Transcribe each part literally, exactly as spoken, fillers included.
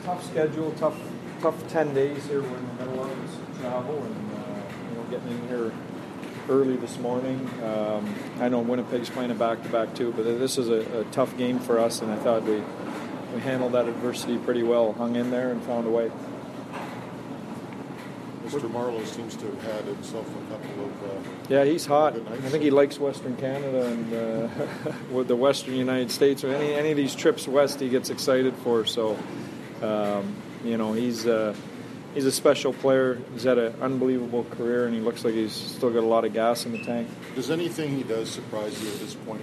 tough schedule, tough tough ten days here. We're in the middle of this travel, and uh, you know, getting in here early this morning. Um, I know Winnipeg's playing a back-to-back too, but this is a, a tough game for us, and I thought we we handled that adversity pretty well. Hung in there and found a way. Mister Marleau seems to have had himself a couple of uh, yeah, he's hot. I think he likes Western Canada and uh, with the Western United States. Or any any of these trips west, he gets excited for. So, um, you know, he's uh, he's a special player. He's had an unbelievable career, and he looks like he's still got a lot of gas in the tank. Does anything he does surprise you at this point?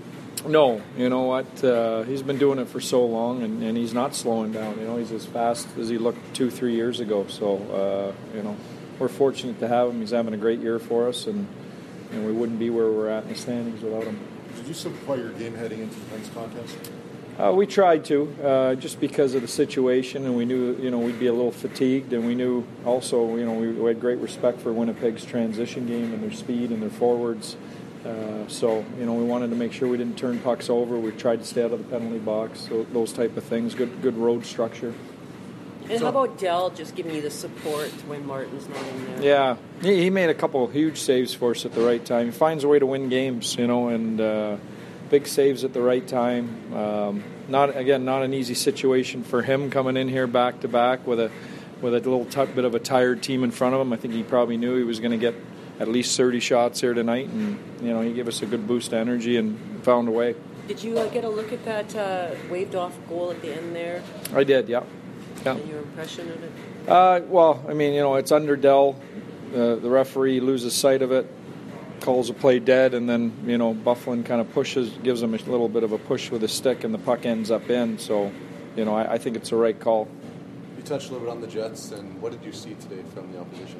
No, you know what? Uh, he's been doing it for so long, and, and he's not slowing down. You know, he's as fast as he looked two, three years ago. So, uh, you know, we're fortunate to have him. He's having a great year for us, and you know, we wouldn't be where we're at in the standings without him. Did you simplify your game heading into tonight's contest? Uh, we tried to, uh, just because of the situation, and we knew, you know, we'd be a little fatigued, and we knew also, you know, we, we had great respect for Winnipeg's transition game and their speed and their forwards. Uh, so, you know, we wanted to make sure we didn't turn pucks over. We tried to stay out of the penalty box, so those type of things. Good good road structure. And so, how about Dell just giving you the support when Martin's not in there? Yeah, he, he made a couple of huge saves for us at the right time. He finds a way to win games, you know, and uh, big saves at the right time. Um, not again, not an easy situation for him coming in here back to back with a with a little t- bit of a tired team in front of him. I think he probably knew he was going to get at least thirty shots here tonight, and you know, he gave us a good boost of energy and found a way. Did you uh, get a look at that uh, waved off goal at the end there? I did, yeah. yeah. And your impression of it? Uh, well, I mean, you know, it's under Dell. Uh, the referee loses sight of it, calls the play dead, and then, you know, Byfuglien kind of pushes, gives him a little bit of a push with his stick, and the puck ends up in. So, you know, I, I think it's the right call. You touched a little bit on the Jets, and what did you see today from the opposition?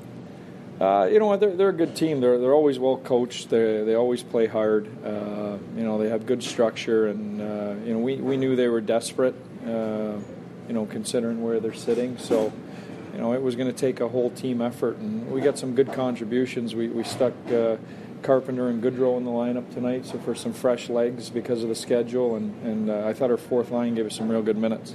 Uh, you know what? They're, they're a good team. They're they're always well coached. They they always play hard. Uh, you know, they have good structure, and uh, you know, we, we knew they were desperate. Uh, you know, considering where they're sitting, so you know, it was going to take a whole team effort, and we got some good contributions. We we stuck uh, Carpenter and Goodrow in the lineup tonight, so for some fresh legs because of the schedule, and and uh, I thought our fourth line gave us some real good minutes.